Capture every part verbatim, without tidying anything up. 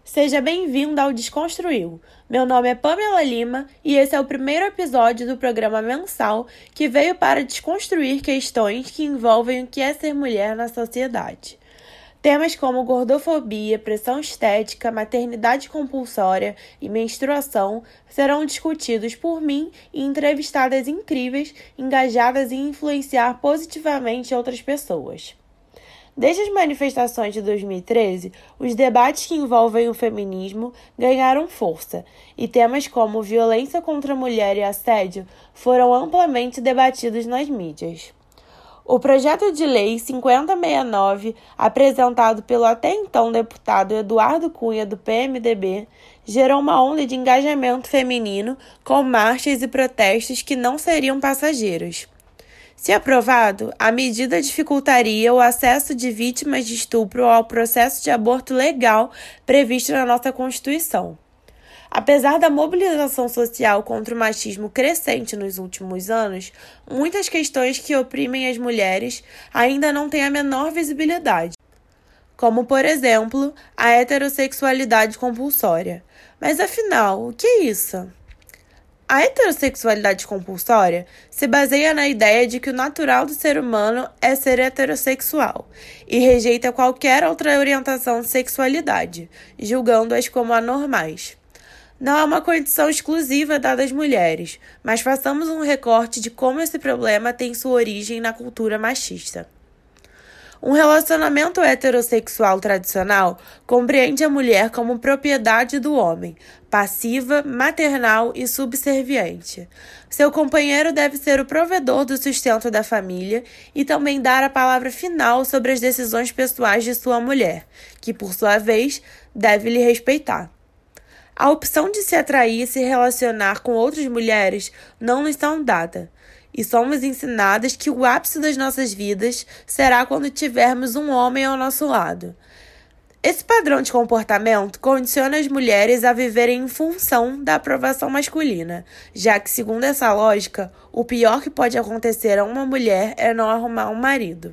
Seja bem-vindo ao Desconstruiu. Meu nome é Pamela Lima e esse é o primeiro episódio do programa mensal que veio para desconstruir questões que envolvem o que é ser mulher na sociedade. Temas como gordofobia, pressão estética, maternidade compulsória e menstruação serão discutidos por mim e entrevistadas incríveis, engajadas em influenciar positivamente outras pessoas. Desde as manifestações de dois mil e treze, os debates que envolvem o feminismo ganharam força e temas como violência contra a mulher e assédio foram amplamente debatidos nas mídias. O projeto de lei cinquenta sessenta e nove, apresentado pelo até então deputado Eduardo Cunha, do P M D B, gerou uma onda de engajamento feminino com marchas e protestos que não seriam passageiros. Se aprovado, a medida dificultaria o acesso de vítimas de estupro ao processo de aborto legal previsto na nossa Constituição. Apesar da mobilização social contra o machismo crescente nos últimos anos, muitas questões que oprimem as mulheres ainda não têm a menor visibilidade, como, por exemplo, a heterossexualidade compulsória. Mas, afinal, o que é isso? A heterossexualidade compulsória se baseia na ideia de que o natural do ser humano é ser heterossexual e rejeita qualquer outra orientação de sexualidade, julgando-as como anormais. Não é uma condição exclusiva dada às mulheres, mas façamos um recorte de como esse problema tem sua origem na cultura machista. Um relacionamento heterossexual tradicional compreende a mulher como propriedade do homem, passiva, maternal e subserviente. Seu companheiro deve ser o provedor do sustento da família e também dar a palavra final sobre as decisões pessoais de sua mulher, que, por sua vez, deve lhe respeitar. A opção de se atrair e se relacionar com outras mulheres não nos são dada, e somos ensinadas que o ápice das nossas vidas será quando tivermos um homem ao nosso lado. Esse padrão de comportamento condiciona as mulheres a viverem em função da aprovação masculina, já que, segundo essa lógica, o pior que pode acontecer a uma mulher é não arrumar um marido.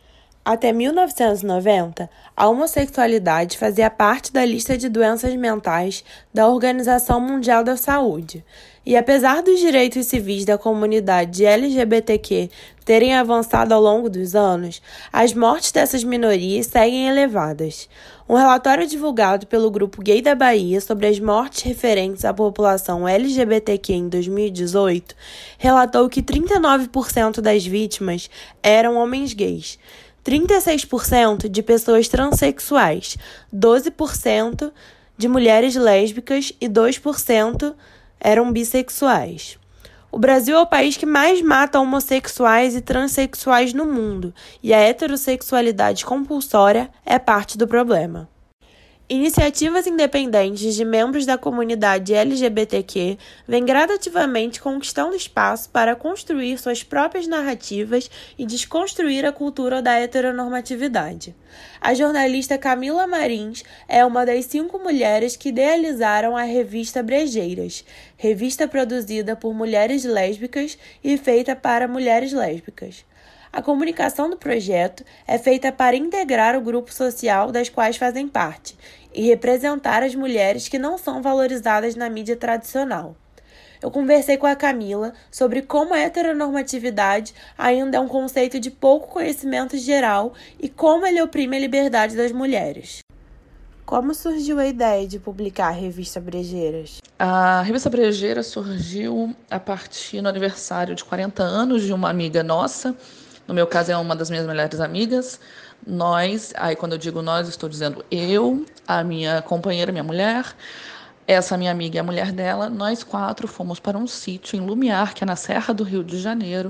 Até mil novecentos e noventa, a homossexualidade fazia parte da lista de doenças mentais da Organização Mundial da Saúde. E apesar dos direitos civis da comunidade L G B T Q terem avançado ao longo dos anos, as mortes dessas minorias seguem elevadas. Um relatório divulgado pelo Grupo Gay da Bahia sobre as mortes referentes à população L G B T Q em dois mil e dezoito relatou que trinta e nove por cento das vítimas eram homens gays, trinta e seis por cento de pessoas transexuais, doze por cento de mulheres lésbicas e dois por cento eram bissexuais. O Brasil é o país que mais mata homossexuais e transexuais no mundo, e a heterossexualidade compulsória é parte do problema. Iniciativas independentes de membros da comunidade L G B T Q vêm gradativamente conquistando espaço para construir suas próprias narrativas e desconstruir a cultura da heteronormatividade. A jornalista Camila Marins é uma das cinco mulheres que idealizaram a revista Brejeiras, revista produzida por mulheres lésbicas e feita para mulheres lésbicas. A comunicação do projeto é feita para integrar o grupo social das quais fazem parte e representar as mulheres que não são valorizadas na mídia tradicional. Eu conversei com a Camila sobre como a heteronormatividade ainda é um conceito de pouco conhecimento geral e como ele oprime a liberdade das mulheres. Como surgiu a ideia de publicar a revista Brejeiras? A revista Brejeiras surgiu a partir do aniversário de quarenta anos de uma amiga nossa. No meu caso, é uma das minhas melhores amigas. Nós, aí quando eu digo nós, estou dizendo eu, a minha companheira, minha mulher, essa minha amiga e a mulher dela, nós quatro fomos para um sítio em Lumiar, que é na Serra do Rio de Janeiro,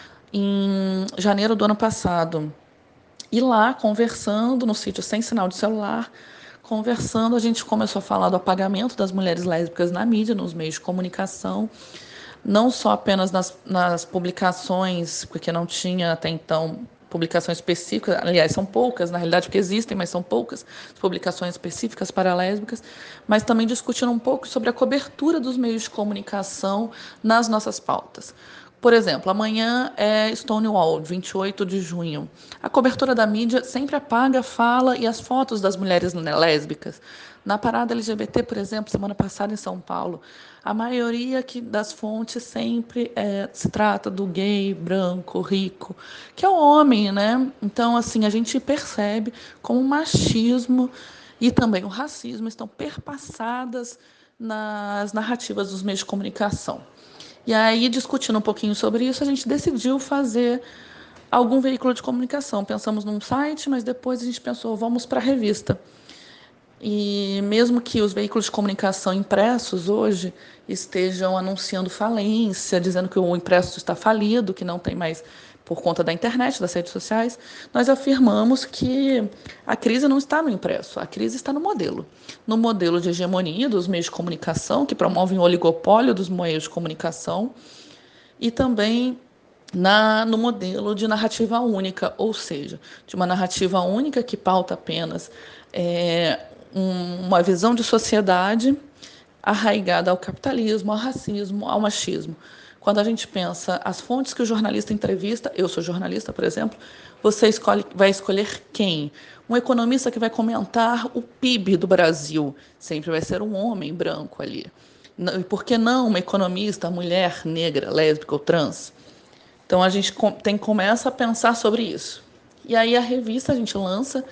em janeiro do ano passado. E lá, conversando no sítio sem sinal de celular, conversando, a gente começou a falar do apagamento das mulheres lésbicas na mídia, nos meios de comunicação, não só apenas nas, nas publicações, porque não tinha até então publicações específicas, aliás, são poucas, na realidade, porque existem, mas são poucas publicações específicas para lésbicas, mas também discutindo um pouco sobre a cobertura dos meios de comunicação nas nossas pautas. Por exemplo, amanhã é Stonewall, vinte e oito de junho. A cobertura da mídia sempre apaga a fala e as fotos das mulheres lésbicas. Na parada L G B T, por exemplo, semana passada em São Paulo, a maioria que, das fontes sempre é, se trata do gay, branco, rico, que é o homem, né? Então, assim, a gente percebe como o machismo e também o racismo estão perpassadas nas narrativas dos meios de comunicação. E aí, discutindo um pouquinho sobre isso, a gente decidiu fazer algum veículo de comunicação. Pensamos num site, mas depois a gente pensou, vamos para a revista. E mesmo que os veículos de comunicação impressos hoje estejam anunciando falência, dizendo que o impresso está falido, que não tem mais por conta da internet, das redes sociais, nós afirmamos que a crise não está no impresso, a crise está no modelo. No modelo de hegemonia dos meios de comunicação, que promovem o oligopólio dos meios de comunicação, e também na, no modelo de narrativa única, ou seja, de uma narrativa única que pauta apenas é, um, uma visão de sociedade arraigada ao capitalismo, ao racismo, ao machismo. Quando a gente pensa as fontes que o jornalista entrevista, eu sou jornalista, por exemplo, você escolhe, vai escolher quem? Um economista que vai comentar o P I B do Brasil, sempre vai ser um homem branco ali. E por que não uma economista, mulher, negra, lésbica ou trans? Então, a gente tem, começa a pensar sobre isso. E aí, a revista a gente lança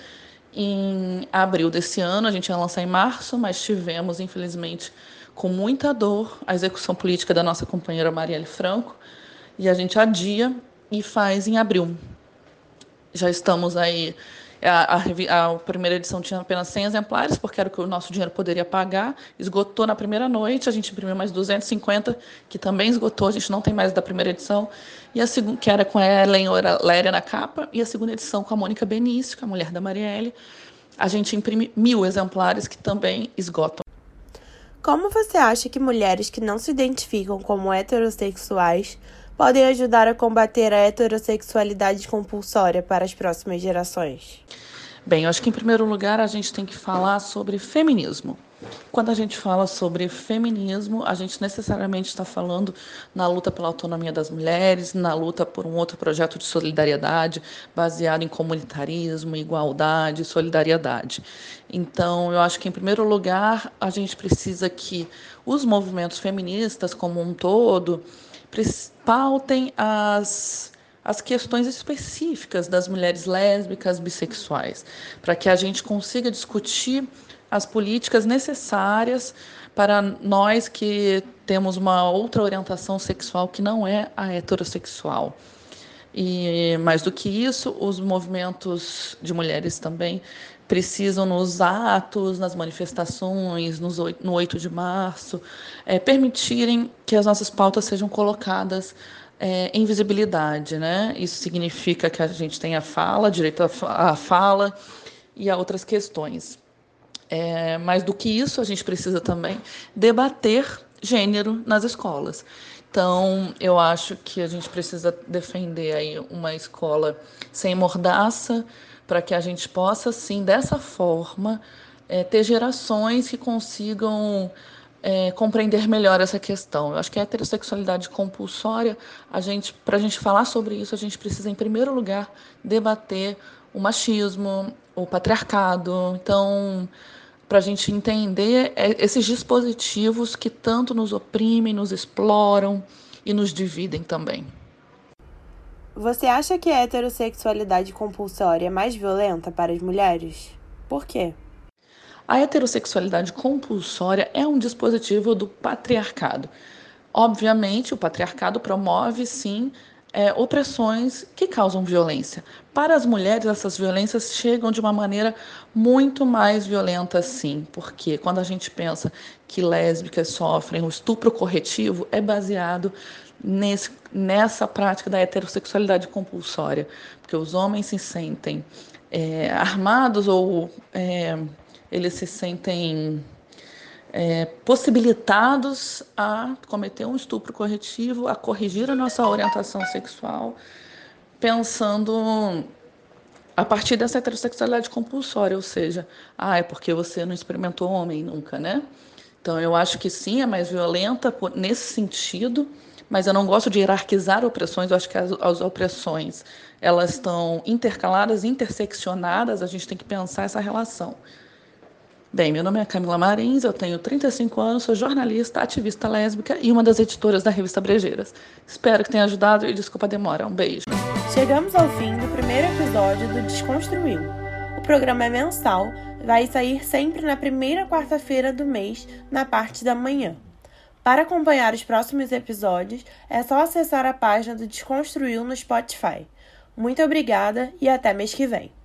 em abril desse ano, a gente ia lançar em março, mas tivemos, infelizmente, com muita dor, a execução política da nossa companheira Marielle Franco, e a gente adia e faz em abril. Já estamos aí... A, a, a primeira edição tinha apenas cem exemplares, porque era o que o nosso dinheiro poderia pagar. Esgotou na primeira noite, a gente imprimiu mais duzentos e cinquenta, que também esgotou, a gente não tem mais da primeira edição. E a segunda, que era com a Ellen Léria na capa, e a segunda edição com a Mônica Benício, que é a mulher da Marielle. A gente imprime mil exemplares, que também esgotam. Como você acha que mulheres que não se identificam como heterossexuais podem ajudar a combater a heterossexualidade compulsória para as próximas gerações? Bem, eu acho que, em primeiro lugar, a gente tem que falar sobre feminismo. Quando a gente fala sobre feminismo, a gente necessariamente está falando na luta pela autonomia das mulheres, na luta por um outro projeto de solidariedade baseado em comunitarismo, igualdade, solidariedade. Então, eu acho que, em primeiro lugar, a gente precisa que os movimentos feministas como um todo pautem as, as questões específicas das mulheres lésbicas, bissexuais, para que a gente consiga discutir as políticas necessárias para nós que temos uma outra orientação sexual que não é a heterossexual. E, mais do que isso, os movimentos de mulheres também precisam, nos atos, nas manifestações, nos, no oito de março, é, permitirem que as nossas pautas sejam colocadas é, em visibilidade, né? Isso significa que a gente tenha fala, direito à fala e a outras questões. É, mais do que isso, a gente precisa também debater gênero nas escolas. Então, eu acho que a gente precisa defender aí uma escola sem mordaça, para que a gente possa, sim, dessa forma, é, ter gerações que consigam é, compreender melhor essa questão. Eu acho que a heterossexualidade compulsória, a gente, para a gente falar sobre isso, a gente precisa, em primeiro lugar, debater o machismo, o patriarcado. Então, para a gente entender esses dispositivos que tanto nos oprimem, nos exploram e nos dividem também. Você acha que a heterossexualidade compulsória é mais violenta para as mulheres? Por quê? A heterossexualidade compulsória é um dispositivo do patriarcado. Obviamente, o patriarcado promove, sim, é, opressões que causam violência. Para as mulheres, essas violências chegam de uma maneira muito mais violenta, sim, porque quando a gente pensa que lésbicas sofrem o estupro corretivo, é baseado nesse, nessa prática da heterossexualidade compulsória, porque os homens se sentem é, armados ou é, eles se sentem É, possibilitados a cometer um estupro corretivo, a corrigir a nossa orientação sexual, pensando a partir dessa heterossexualidade compulsória, ou seja, ah, é porque você não experimentou homem nunca, né? Então, eu acho que sim, é mais violenta por, nesse sentido, mas eu não gosto de hierarquizar opressões, eu acho que as, as opressões, elas estão intercaladas, interseccionadas, a gente tem que pensar essa relação. Bem, meu nome é Camila Marins, eu tenho trinta e cinco anos, sou jornalista, ativista lésbica e uma das editoras da revista Brejeiras. Espero que tenha ajudado e desculpa a demora. Um beijo. Chegamos ao fim do primeiro episódio do Desconstruiu. O programa é mensal, vai sair sempre na primeira quarta-feira do mês, na parte da manhã. Para acompanhar os próximos episódios, é só acessar a página do Desconstruiu no Spotify. Muito obrigada e até mês que vem.